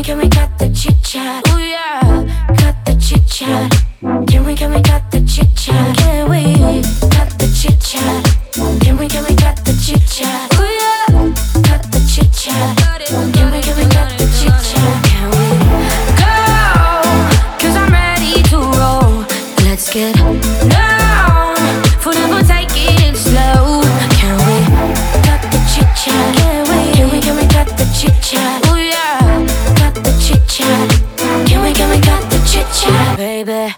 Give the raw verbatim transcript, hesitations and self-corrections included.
can we cut the chit chat? Ooh yeah, cut the chit chat. Can we, can we cut